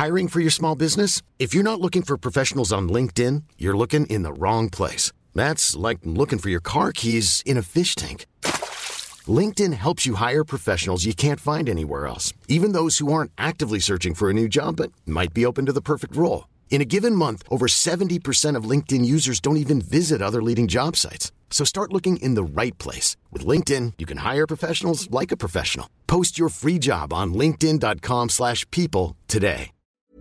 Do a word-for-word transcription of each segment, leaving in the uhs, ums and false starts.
Hiring for your small business? If you're not looking for professionals on LinkedIn, you're looking in the wrong place. That's like looking for your car keys in a fish tank. LinkedIn helps you hire professionals you can't find anywhere else, even those who aren't actively searching for a new job but might be open to the perfect role. In a given month, over seventy percent of LinkedIn users don't even visit other leading job sites. So start looking in the right place. With LinkedIn, you can hire professionals like a professional. Post your free job on linkedin dot com slash people today.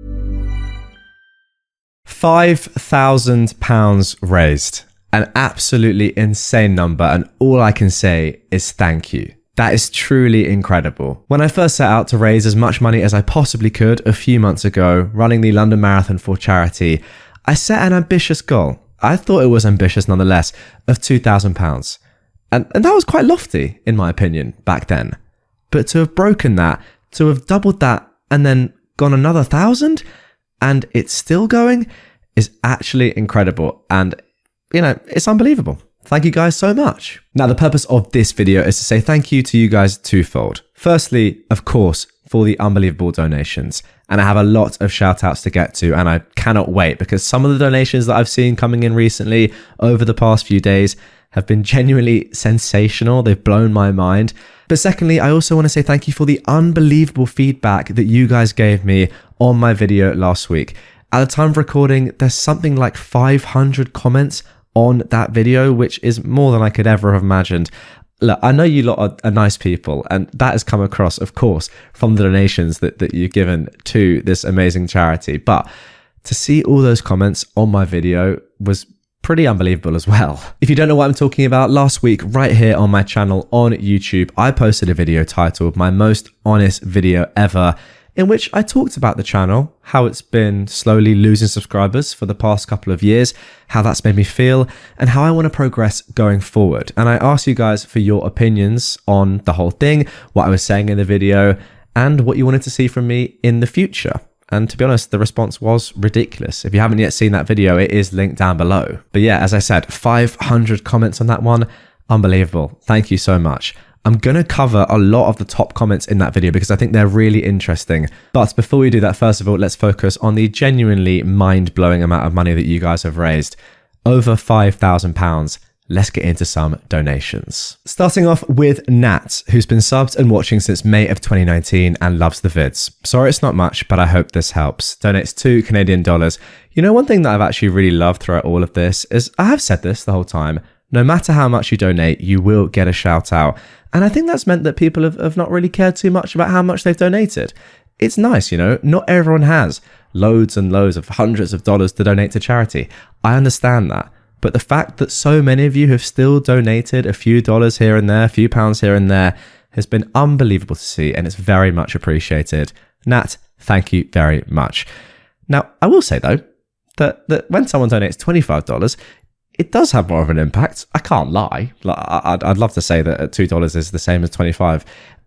five thousand pounds raised. An absolutely insane number, and all I can say is thank you. That is truly incredible. When I first set out to raise as much money as I possibly could a few months ago, running the London Marathon for charity, I set an ambitious goal. I thought it was ambitious nonetheless, of two thousand pounds. And, and that was quite lofty, in my opinion, back then. But to have broken that, to have doubled that, and then gone another thousand, and it's still going, is actually incredible. And you know, it's unbelievable. Thank you guys so much. Now, the purpose of this video is to say thank you to you guys twofold. Firstly, of course, for the unbelievable donations. And I have a lot of shout outs to get to, and I cannot wait because some of the donations that I've seen coming in recently over the past few days have been genuinely sensational. They've blown my mind. But secondly, I also want to say thank you for the unbelievable feedback that you guys gave me on my video last week. At the time of recording, there's something like five hundred comments on that video, which is more than I could ever have imagined. Look, I know you lot are, are nice people, and that has come across, of course, from the donations that, that you've given to this amazing charity. But to see all those comments on my video was pretty unbelievable as well. If you don't know what I'm talking about, last week, right here on my channel on YouTube, I posted a video titled My Most Honest Video Ever, in which I talked about the channel, how it's been slowly losing subscribers for the past couple of years, how that's made me feel, and how I want to progress going forward. And I asked you guys for your opinions on the whole thing, what I was saying in the video, and what you wanted to see from me in the future. And to be honest, the response was ridiculous. If you haven't yet seen that video, it is linked down below. But yeah, as I said, five hundred comments on that one. Unbelievable. Thank you so much. I'm going to cover a lot of the top comments in that video because I think they're really interesting. But before we do that, first of all, let's focus on the genuinely mind-blowing amount of money that you guys have raised. Over five thousand pounds. Let's get into some donations. Starting off with Nat, who's been subbed and watching since May of twenty nineteen and loves the vids. Sorry it's not much, but I hope this helps. Donates two Canadian dollars. You know, one thing that I've actually really loved throughout all of this is, I have said this the whole time, no matter how much you donate, you will get a shout out. And I think that's meant that people have, have not really cared too much about how much they've donated. It's nice, you know, not everyone has loads and loads of hundreds of dollars to donate to charity. I understand that. But the fact that so many of you have still donated a few dollars here and there, a few pounds here and there, has been unbelievable to see, and it's very much appreciated. Nat, thank you very much. Now, I will say though, that, that when someone donates twenty-five dollars, it does have more of an impact. I can't lie. Like, I'd, I'd love to say that two dollars is the same as twenty-five.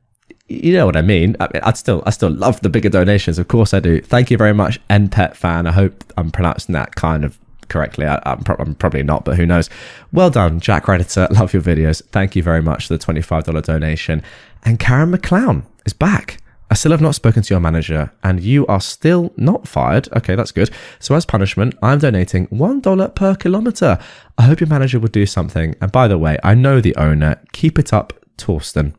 You know what I mean? I mean, I'd still, I still love the bigger donations. Of course I do. Thank you very much, N P E T fan. I hope I'm pronouncing that kind of correctly. I, I'm, pro- I'm probably not, but who knows? Well done, Jack Redditor. Love your videos. Thank you very much for the twenty-five dollars donation. And Karen McClown is back. I still have not spoken to your manager, and you are still not fired. Okay, that's good. So as punishment, I'm donating one dollar per kilometre. I hope your manager would do something. And by the way, I know the owner. Keep it up, Torsten.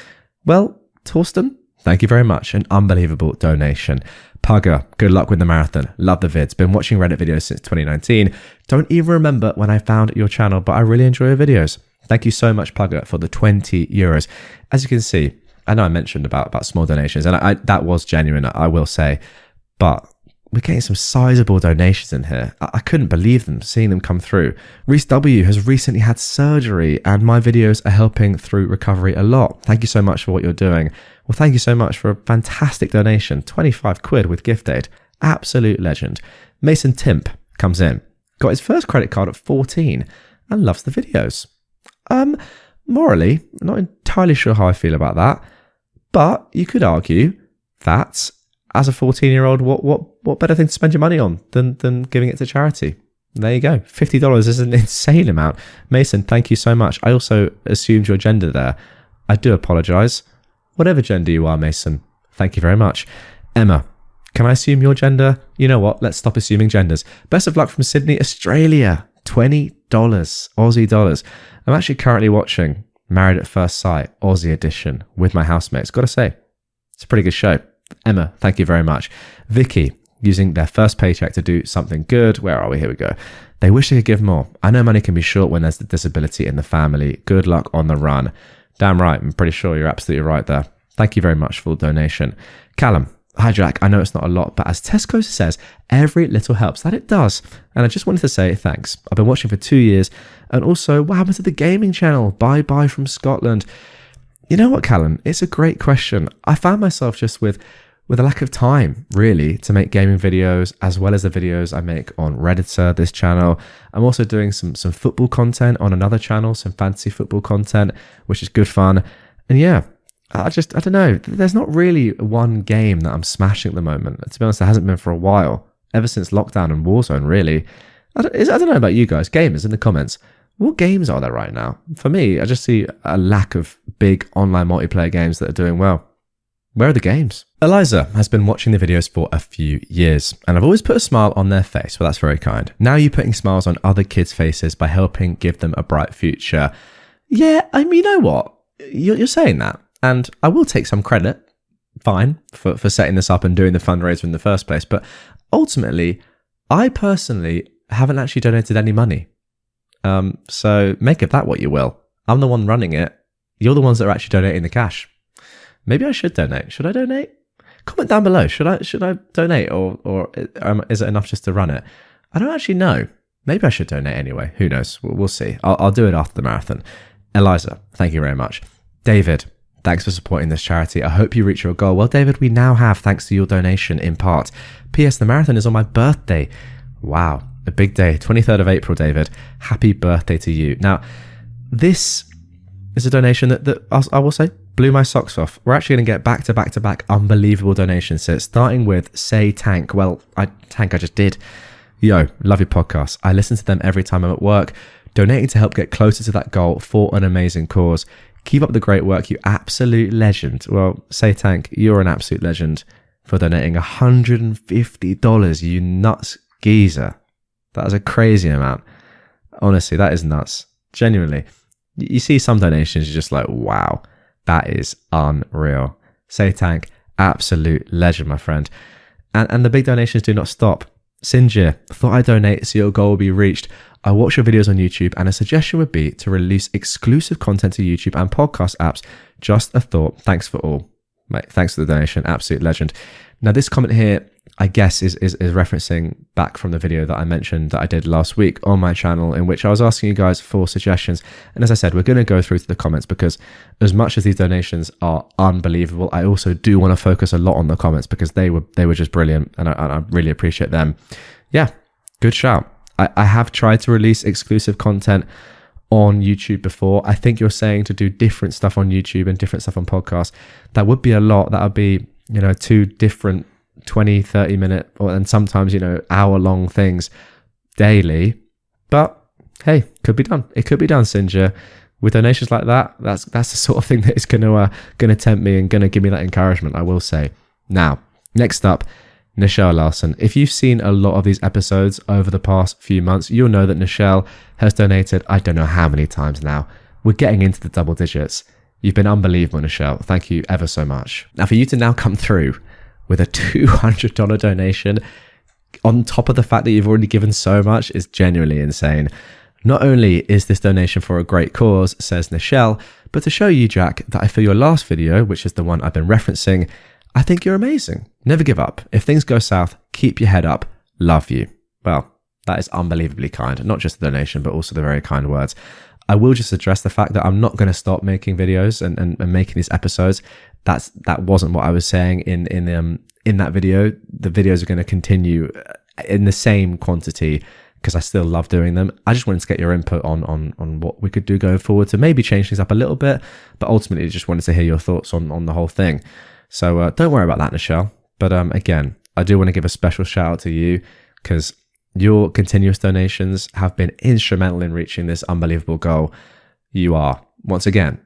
Well, Torsten, thank you very much. An unbelievable donation. Pugger, good luck with the marathon. Love the vids. Been watching Reddit videos since twenty nineteen. Don't even remember when I found your channel, but I really enjoy your videos. Thank you so much, Pugger, for the twenty euros. As you can see, I know I mentioned about, about small donations, and I, I, that was genuine, I will say, but we're getting some sizable donations in here. I, I couldn't believe them, seeing them come through. Reese W has recently had surgery, and my videos are helping through recovery a lot. Thank you so much for what you're doing. Well, thank you so much for a fantastic donation. twenty-five quid with gift aid. Absolute legend. Mason Timp comes in, got his first credit card at fourteen, and loves the videos. Um, morally, not entirely sure how I feel about that. But you could argue that as a fourteen-year-old, what what what better thing to spend your money on than than giving it to charity? There you go. fifty dollars is an insane amount. Mason, thank you so much. I also assumed your gender there. I do apologise. Whatever gender you are, Mason, thank you very much. Emma, Can I assume your gender? You know what? Let's stop assuming genders. Best of luck from Sydney, Australia. twenty dollars, Aussie dollars. I'm actually currently watching Married at First Sight, Aussie edition, with my housemates. Gotta say, it's a pretty good show. Emma, thank you very much. Vicky, using their first paycheck to do something good. Where are we? Here we go. They wish they could give more. I know money can be short when there's the disability in the family. Good luck on the run. Damn right. I'm pretty sure you're absolutely right there. Thank you very much for the donation. Callum, hi Jack. I know it's not a lot, but as Tesco says, every little helps. That it does. And I just wanted to say thanks. I've been watching for two years. And also, what happened to the gaming channel? Bye bye from Scotland. You know what, Callum? It's a great question. I found myself just with with a lack of time, really, to make gaming videos, as well as the videos I make on Redditor, this channel. I'm also doing some some football content on another channel, some fantasy football content, which is good fun. And yeah, I just, I don't know, there's not really one game that I'm smashing at the moment. To be honest, there hasn't been for a while, ever since lockdown and Warzone, really. I don't, I don't know about you guys, gamers in the comments. What games are there right now? For me, I just see a lack of big online multiplayer games that are doing well. Where are the games? Eliza has been watching the videos for a few years, and I've always put a smile on their face. Well, that's very kind. Now you're putting smiles on other kids' faces by helping give them a bright future. Yeah, I mean, you know what? You're, you're saying that, and I will take some credit, fine, for, for setting this up and doing the fundraiser in the first place, but ultimately, I personally haven't actually donated any money. Um, so make of that what you will. I'm the one running it. You're the ones that are actually donating the cash. Maybe I should donate. Should I donate? Comment down below. Should I should I donate, or or um, is it enough just to run it? I don't actually know. Maybe I should donate anyway. Who knows? We'll, we'll see. I'll, I'll do it after the marathon. Eliza, thank you very much. David, thanks for supporting this charity. I hope you reach your goal. Well, David, we now have, thanks to your donation in part. P S. The marathon is on my birthday. Wow, a big day. twenty-third of April, David. Happy birthday to you. Now, this is a donation that, that I'll, I will say blew my socks off. We're actually going to get back to back to back unbelievable donations. So starting with Say Tank. Well, I Tank, I just did. Yo, love your podcast. I listen to them every time I'm at work. Donating to help get closer to that goal for an amazing cause. Keep up the great work, you absolute legend. Well, Say Tank, you're an absolute legend for donating one hundred fifty dollars, you nuts geezer. That is a crazy amount. Honestly, that is nuts. Genuinely. You see some donations, you're just like, wow. That is unreal. Say Tank, absolute legend, my friend. And and the big donations do not stop. Sinjir, thought I'd donate so your goal will be reached. I watch your videos on YouTube, and a suggestion would be to release exclusive content to YouTube and podcast apps. Just a thought. Thanks for all. Mate, thanks for the donation. Absolute legend. Now, this comment here, I guess, is, is, is referencing back from the video that I mentioned that I did last week on my channel, in which I was asking you guys for suggestions. And as I said, we're going to go through to the comments, because as much as these donations are unbelievable, I also do want to focus a lot on the comments, because they were they were just brilliant, and I, I really appreciate them. Yeah, good shout. I, I have tried to release exclusive content on YouTube before. I think you're saying to do different stuff on YouTube and different stuff on podcasts. That would be a lot. That would be, you know, two different twenty, thirty minute, or and sometimes, you know, hour long things daily. But hey, could be done. It could be done, Sinja. With donations like that, that's that's the sort of thing that is going to uh, going to tempt me and going to give me that encouragement, I will say. Now, next up, Nichelle Larson. If you've seen a lot of these episodes over the past few months, you'll know that Nichelle has donated, I don't know how many times now. We're getting into the double digits. You've been unbelievable, Nichelle. Thank you ever so much. Now, for you to now come through with a two hundred dollars donation on top of the fact that you've already given so much is genuinely insane. Not only is this donation for a great cause, says Nichelle, but to show you, Jack, that I feel your last video, which is the one I've been referencing, I think you're amazing. Never give up. If things go south, keep your head up. Love you. Well, that is unbelievably kind. Not just the donation, but also the very kind words. I will just address the fact that I'm not going to stop making videos and, and, and making these episodes. That's that wasn't what I was saying in in um in that video. The videos are going to continue in the same quantity because I still love doing them. I just wanted to get your input on on on what we could do going forward to maybe change things up a little bit, but ultimately just wanted to hear your thoughts on on the whole thing. So uh, don't worry about that, Nichelle. But um again, I do want to give a special shout out to you because your continuous donations have been instrumental in reaching this unbelievable goal. You are, once again,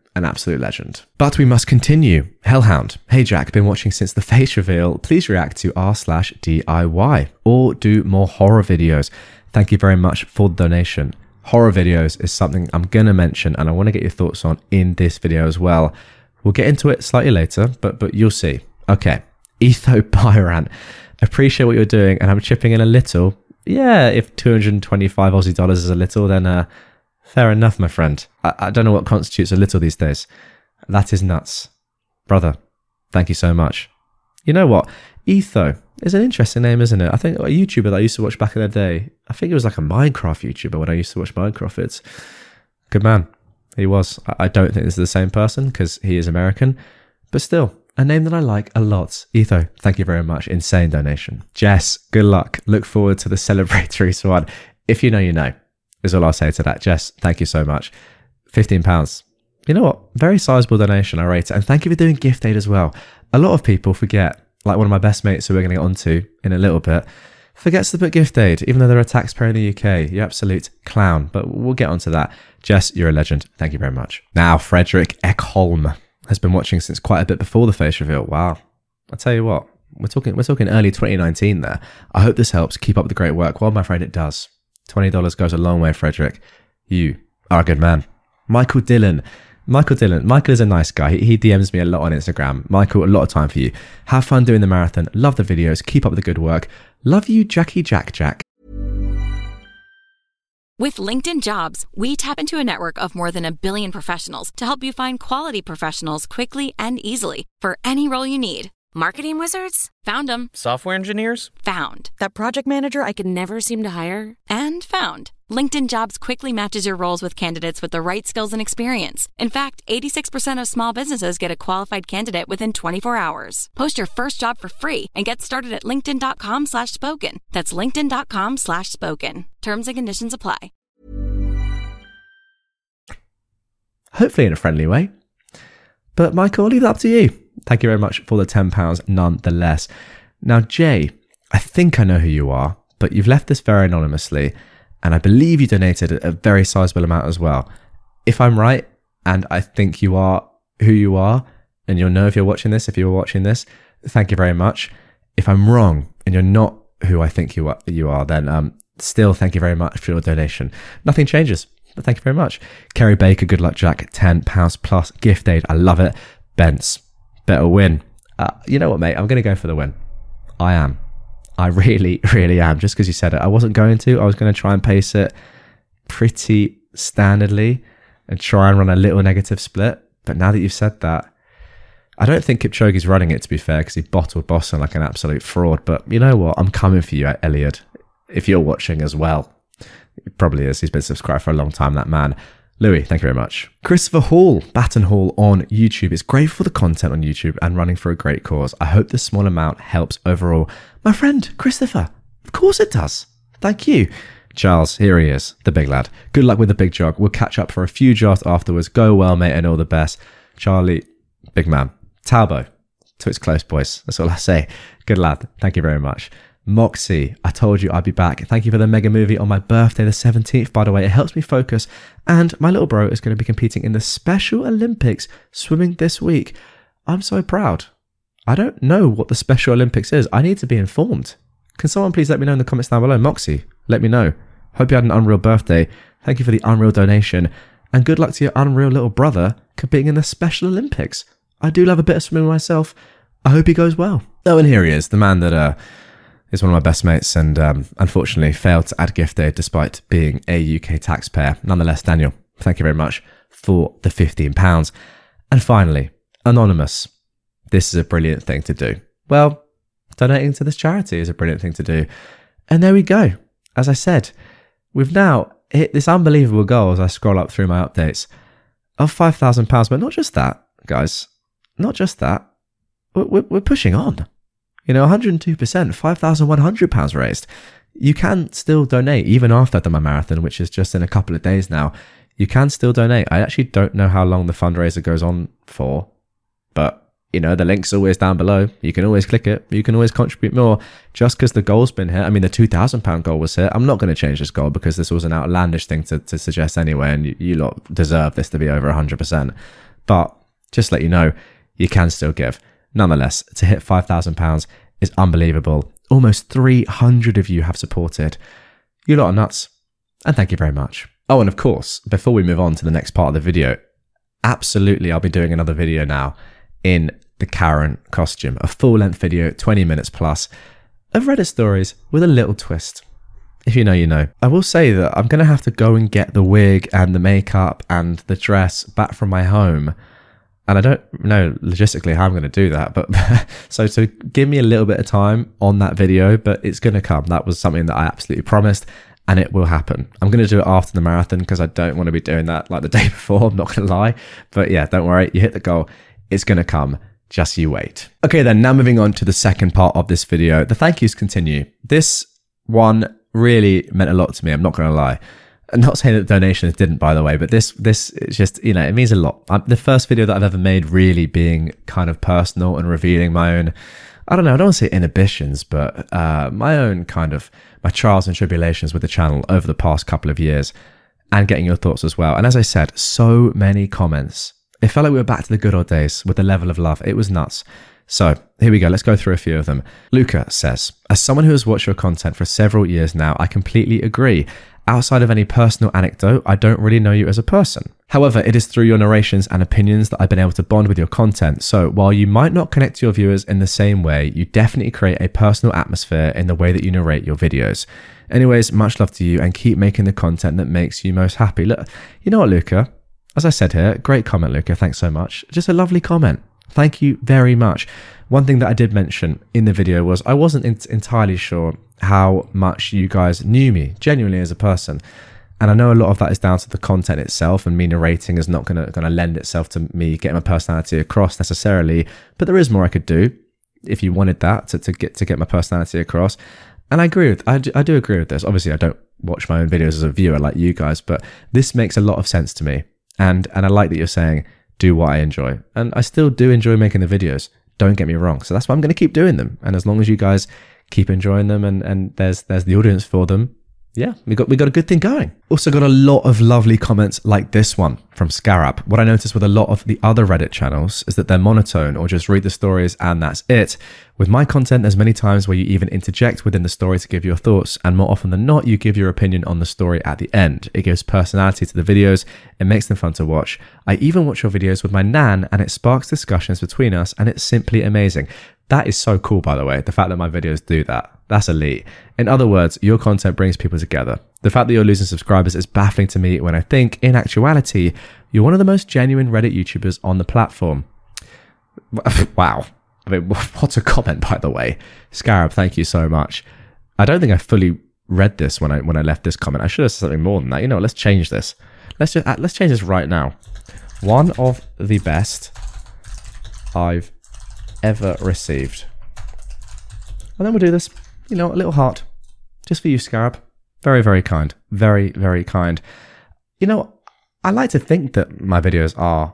an absolute legend. But we must continue. Hellhound, hey Jack, been watching since the face reveal. Please react to r slash D I Y or do more horror videos. Thank you very much for the donation. Horror videos is something I'm going to mention and I want to get your thoughts on in this video as well. We'll get into it slightly later, but but you'll see. Okay, Etho Byran, appreciate what you're doing and I'm chipping in a little. Yeah, if two hundred twenty-five Aussie dollars is a little, then uh, fair enough, my friend. I, I don't know what constitutes a little these days. That is nuts. Brother, thank you so much. You know what? Etho is an interesting name, isn't it? I think a YouTuber that I used to watch back in the day, I think it was like a Minecraft YouTuber when I used to watch Minecraft. It's good man. He was. I don't think this is the same person because he is American, but still, a name that I like a lot. Etho, thank you very much. Insane donation. Jess, good luck. Look forward to the celebratory squad. If you know, you know, is all I'll say to that. Jess, thank you so much. fifteen pounds. You know what? Very sizable donation. I rate it. And thank you for doing gift aid as well. A lot of people forget, like one of my best mates who we're going to get onto in a little bit, forgets to put gift aid, even though they're a taxpayer in the U K. You absolute clown. But we'll get onto that. Jess, you're a legend. Thank you very much. Now, Frederick Ekholm has been watching since quite a bit before the face reveal. Wow. I'll tell you what, we're talking we're talking early twenty nineteen there. I hope this helps. Keep up the great work. Well, I'm afraid it does. twenty dollars goes a long way, Frederick. You are a good man. Michael Dillon. Michael Dillon. Michael is a nice guy. He, he D Ms me a lot on Instagram. Michael, a lot of time for you. Have fun doing the marathon. Love the videos. Keep up the good work. Love you, Jackie Jack Jack. With LinkedIn Jobs, we tap into a network of more than a billion professionals to help you find quality professionals quickly and easily for any role you need. Marketing wizards? Found them. Software engineers? Found. That project manager I could never seem to hire? And found. LinkedIn Jobs quickly matches your roles with candidates with the right skills and experience. In fact, eighty-six percent of small businesses get a qualified candidate within twenty-four hours. Post your first job for free and get started at linkedin.com slash spoken. That's linkedin.com slash spoken. Terms and conditions apply. Hopefully in a friendly way. But Michael, I'll leave that up to you. Thank you very much for the ten pounds nonetheless. Now, Jay, I think I know who you are, but you've left this very anonymously, and I believe you donated a very sizable amount as well. If I'm right, and I think you are who you are, and you'll know if you're watching this, if you were watching this, thank you very much. If I'm wrong, and you're not who I think you are, you are then um, still thank you very much for your donation. Nothing changes, but thank you very much. Kerry Baker, good luck, Jack, ten pounds plus gift aid. I love it. Bence, better win. Uh, you know what, mate? I'm going to go for the win. I am. I really, really am. Just because you said it. I wasn't going to. I was going to try and pace it pretty standardly and try and run a little negative split. But now that you've said that, I don't think Kipchoge's running it, to be fair, because he bottled Boston like an absolute fraud. But you know what? I'm coming for you, Elliot. If you're watching as well. He probably is. He's been subscribed for a long time, that man. Louis, thank you very much. Christopher Hall, Baton Hall on YouTube. It's great for the content on YouTube and running for a great cause. I hope this small amount helps overall. My friend, Christopher, of course it does. Thank you. Charles, here he is, the big lad. Good luck with the big jog. We'll catch up for a few jogs afterwards. Go well, mate, and all the best. Charlie, big man. Talbo, to its close, boys. That's all I say. Good lad. Thank you very much. Moxie, I told you I'd be back. Thank you for the mega movie on my birthday, the seventeenth, by the way. It helps me focus. And my little bro is going to be competing in the Special Olympics swimming this week. I'm so proud. I don't know what the Special Olympics is. I need to be informed. Can someone please let me know in the comments down below? Moxie, let me know. Hope you had an unreal birthday. Thank you for the unreal donation. And good luck to your unreal little brother competing in the Special Olympics. I do love a bit of swimming myself. I hope he goes well. Oh, and here he is, the man that... uh. is one of my best mates and um, unfortunately failed to add gift aid despite being a U K taxpayer. Nonetheless, Daniel, thank you very much for the fifteen pounds. And finally, Anonymous. This is a brilliant thing to do. Well, donating to this charity is a brilliant thing to do. And there we go. As I said, we've now hit this unbelievable goal as I scroll up through my updates of five thousand pounds. But not just that, guys. Not just that. We're, we're pushing on. You know, one hundred two percent, five thousand one hundred pounds raised. You can still donate even after I've done my marathon, which is just in a couple of days now. You can still donate. I actually don't know how long the fundraiser goes on for, but, you know, the link's always down below. You can always click it. You can always contribute more. Just because the goal's been hit, I mean, the two thousand pounds goal was hit. I'm not going to change this goal because this was an outlandish thing to, to suggest anyway, and you, you lot deserve this to be over one hundred percent. But just to let you know, you can still give. Nonetheless, to hit five thousand pounds is unbelievable. Almost three hundred of you have supported. You lot are nuts. And thank you very much. Oh, and of course, before we move on to the next part of the video, absolutely I'll be doing another video now in the Karen costume. A full-length video, twenty minutes plus, of Reddit stories with a little twist. If you know, you know. I will say that I'm going to have to go and get the wig and the makeup and the dress back from my home. And I don't know logistically how I'm going to do that. But so, so give me a little bit of time on that video, but it's going to come. That was something that I absolutely promised, and it will happen. I'm going to do it after the marathon because I don't want to be doing that like the day before. I'm not going to lie. But yeah, don't worry. You hit the goal. It's going to come. Just you wait. Okay, then now moving on to the second part of this video. The thank yous continue. This one really meant a lot to me. I'm not going to lie. I'm not saying that donations didn't, by the way, but this, this is just, you know, it means a lot. I'm, the first video that I've ever made really being kind of personal and revealing my own, I don't know, I don't want to say inhibitions, but uh, my own kind of, my trials and tribulations with the channel over the past couple of years, and getting your thoughts as well. And as I said, so many comments. It felt like we were back to the good old days with the level of love. It was nuts. So here we go. Let's go through a few of them. Luca says, as someone who has watched your content for several years now, I completely agree. Outside of any personal anecdote, I don't really know you as a person. However, it is through your narrations and opinions that I've been able to bond with your content. So while you might not connect to your viewers in the same way, you definitely create a personal atmosphere in the way that you narrate your videos. Anyways, much love to you and keep making the content that makes you most happy. Look, you know what, Luca? As I said here, great comment, Luca. Thanks so much. Just a lovely comment. Thank you very much. One thing that I did mention in the video was I wasn't in- entirely sure how much you guys knew me genuinely as a person. And I know a lot of that is down to the content itself, and me narrating is not going to going to lend itself to me getting my personality across necessarily. But there is more I could do if you wanted that to, to get to get my personality across. And I agree with I do, I do agree with this. Obviously, I don't watch my own videos as a viewer like you guys, but this makes a lot of sense to me. And and I like that you're saying, do what I enjoy. And I still do enjoy making the videos. Don't get me wrong. So that's why I'm going to keep doing them. And as long as you guys keep enjoying them and, and there's there's the audience for them, yeah, we got we got a good thing going. Also got a lot of lovely comments like this one from Scarab. What I noticed with a lot of the other Reddit channels is that they're monotone or just read the stories and that's it. With my content, there's many times where you even interject within the story to give your thoughts, and more often than not, you give your opinion on the story at the end. It gives personality to the videos, it makes them fun to watch. I even watch your videos with my nan and it sparks discussions between us, and it's simply amazing. That is so cool, by the way, the fact that my videos do that. That's elite. In other words, your content brings people together. The fact that you're losing subscribers is baffling to me when I think, in actuality, you're one of the most genuine Reddit YouTubers on the platform. Wow. I mean, what a comment, by the way. Scarab, thank you so much. I don't think I fully read this when I when I left this comment. I should have said something more than that. You know, let's change this. Let's just let's change this right now. One of the best I've ever received. And then we'll do this. You know, a little heart. Just for you, Scarab. Very, very kind. Very, very kind. You know, I like to think that my videos are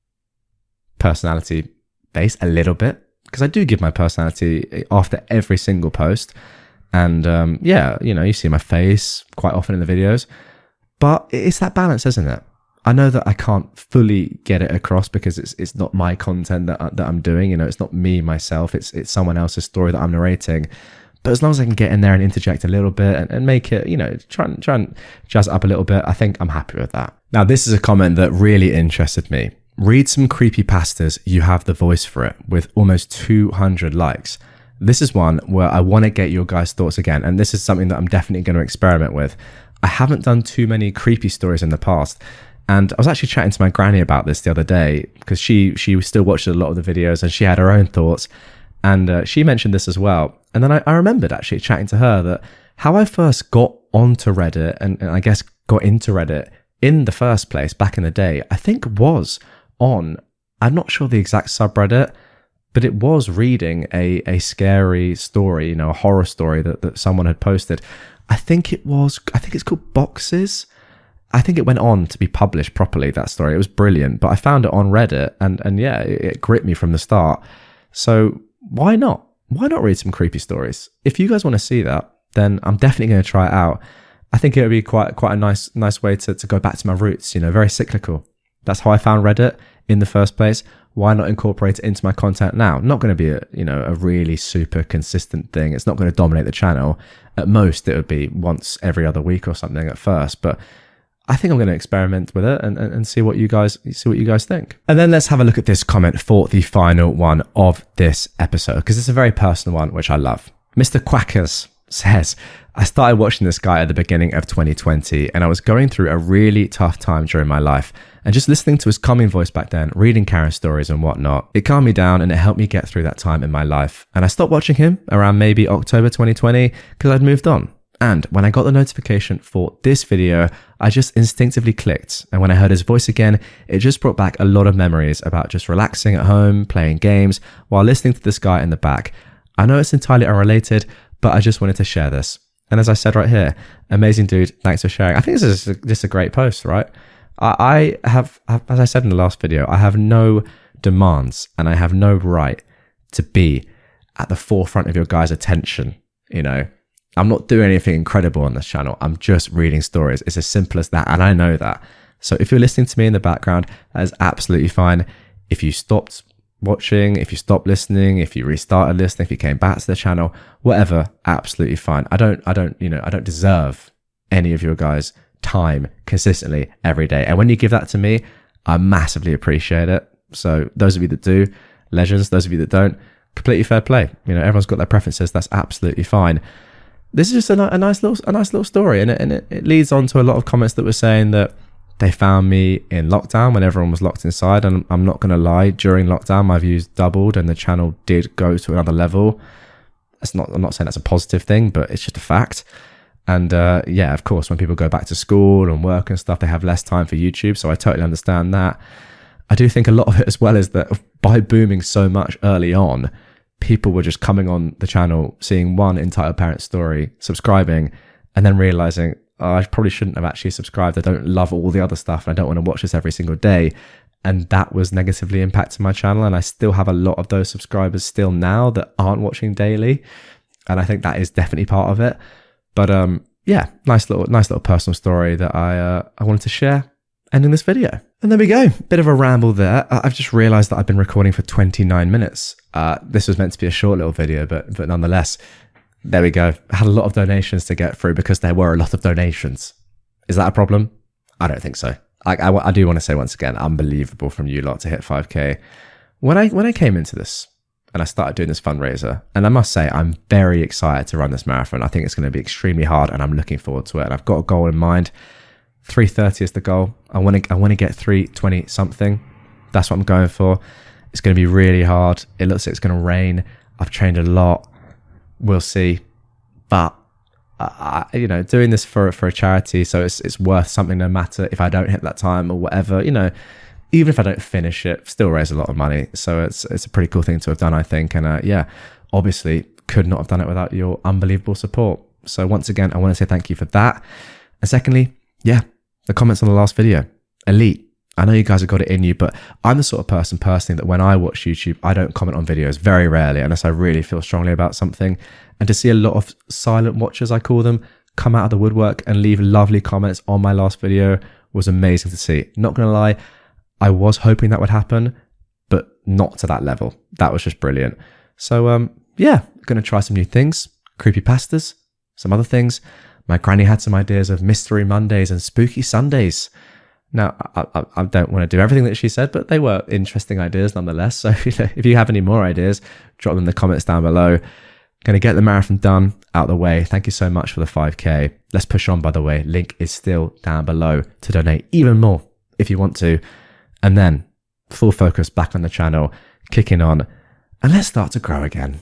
personality based a little bit, because I do give my personality after every single post. And um, yeah, you know, you see my face quite often in the videos. But it's that balance, isn't it? I know that I can't fully get it across because it's it's not my content that, that I'm doing. You know, it's not me, myself. It's it's someone else's story that I'm narrating. But as long as I can get in there and interject a little bit and, and make it, you know, try and, try and jazz it up a little bit, I think I'm happy with that. Now, this is a comment that really interested me. Read some creepypastas, you have the voice for it, with almost two hundred likes. This is one where I want to get your guys' thoughts again, and this is something that I'm definitely going to experiment with. I haven't done too many creepy stories in the past, and I was actually chatting to my granny about this the other day, because she she still watched a lot of the videos and she had her own thoughts, and uh, she mentioned this as well. And then I, I remembered actually chatting to her that how I first got onto Reddit, and, and I guess got into Reddit in the first place back in the day, I think was on, I'm not sure the exact subreddit, but it was reading a a scary story, you know, a horror story that, that someone had posted. I think it was, I think it's called Boxes. I think it went on to be published properly, that story. It was brilliant, but I found it on Reddit, and, and yeah, it, it gripped me from the start. So why not? Why not read some creepy stories? If you guys want to see that, then I'm definitely going to try it out. I think it would be quite quite a nice nice way to, to go back to my roots, you know, very cyclical. That's how I found Reddit. in the first place, why not incorporate it into my content now? Not going to be a, you know, a really super consistent thing. It's not going to dominate the channel. At most, it would be once every other week or something at first, but I think I'm going to experiment with it and, and, and see what you guys see what you guys think. And then let's have a look at this comment for the final one of this episode, because it's a very personal one, which I love. Mister Quackers says, I started watching this guy at the beginning of twenty twenty, and I was going through a really tough time during my life. And just listening to his calming voice back then, reading Karen's stories and whatnot, it calmed me down and it helped me get through that time in my life. And I stopped watching him around maybe October twenty twenty because I'd moved on. And when I got the notification for this video, I just instinctively clicked. And when I heard his voice again, it just brought back a lot of memories about just relaxing at home, playing games, while listening to this guy in the back. I know it's entirely unrelated, but I just wanted to share this. And as I said right here, amazing dude, thanks for sharing. I think this is just a great post, right? I have, as I said in the last video, I have no demands and I have no right to be at the forefront of your guys' attention. You know, I'm not doing anything incredible on this channel. I'm just reading stories. It's as simple as that. And I know that. So if you're listening to me in the background, that is absolutely fine. If you stopped watching, if you stopped listening, if you restarted listening, if you came back to the channel, whatever, absolutely fine. I don't, I don't, you know, I don't deserve any of your guys' time consistently every day. And when you give that to me, I massively appreciate it. So those of you that do, legends. Those of you that don't, completely fair play. You know, everyone's got their preferences. That's absolutely fine. This is just a, a nice little, a nice little story, and it, and it, it leads on to a lot of comments that were saying that they found me in lockdown when everyone was locked inside. And I'm not going to lie, during lockdown, my views doubled and the channel did go to another level. That's not, I'm not saying that's a positive thing, but it's just a fact. And uh, yeah, of course, when people go back to school and work and stuff, they have less time for YouTube. So I totally understand that. I do think a lot of it as well is that by booming so much early on, people were just coming on the channel, seeing one entitled parent story, subscribing, and then realizing, oh, I probably shouldn't have actually subscribed. I don't love all the other stuff and I don't want to watch this every single day. And that was negatively impacting my channel. And I still have a lot of those subscribers still now that aren't watching daily. And I think that is definitely part of it. But um, yeah, nice little, nice little personal story that I uh, I wanted to share ending this video. And there we go. Bit of a ramble there. I've just realized that I've been recording for twenty-nine minutes. Uh, this was meant to be a short little video, but but nonetheless, there we go. I had a lot of donations to get through because there were a lot of donations. Is that a problem? I don't think so. I, I, I do want to say once again, unbelievable from you lot to hit five K. When I when I came into this and I started doing this fundraiser, and I must say I'm very excited to run this marathon. I think it's going to be extremely hard and I'm looking forward to it. And I've got a goal in mind. three thirty is the goal. I want to I want to get three twenty something. That's what I'm going for. It's going to be really hard. It looks like it's going to rain. I've trained a lot. We'll see. But uh, you know, doing this for for a charity, so it's it's worth something no matter if I don't hit that time or whatever. You know, even if I don't finish it, still raise a lot of money. So it's it's a pretty cool thing to have done, I think. And uh, yeah, obviously could not have done it without your unbelievable support. So once again, I want to say thank you for that. And secondly, yeah, the comments on the last video, elite. I know you guys have got it in you, but I'm the sort of person personally that when I watch YouTube, I don't comment on videos very rarely unless I really feel strongly about something. And to see a lot of silent watchers, I call them, come out of the woodwork and leave lovely comments on my last video was amazing to see. Not going to lie, I was hoping that would happen, but not to that level. That was just brilliant. So um, yeah, going to try some new things, creepypastas, some other things. My granny had some ideas of Mystery Mondays and Spooky Sundays. Now, I, I, I don't want to do everything that she said, but they were interesting ideas nonetheless. So you know, if you have any more ideas, drop them in the comments down below. Going to get the marathon done, out of the way. Thank you so much for the five K. Let's push on, by the way. Link is still down below to donate even more if you want to. And then full focus back on the channel, kicking on, and let's start to grow again.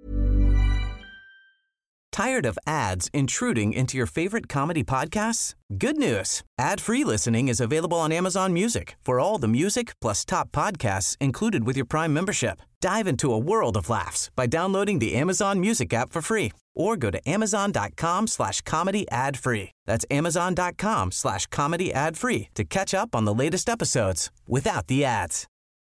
Tired of ads intruding into your favorite comedy podcasts? Good news. Ad-free listening is available on Amazon Music for all the music plus top podcasts included with your Prime membership. Dive into a world of laughs by downloading the Amazon Music app for free or go to amazon.com slash comedy ad free. That's amazon.com slash comedy ad free to catch up on the latest episodes without the ads.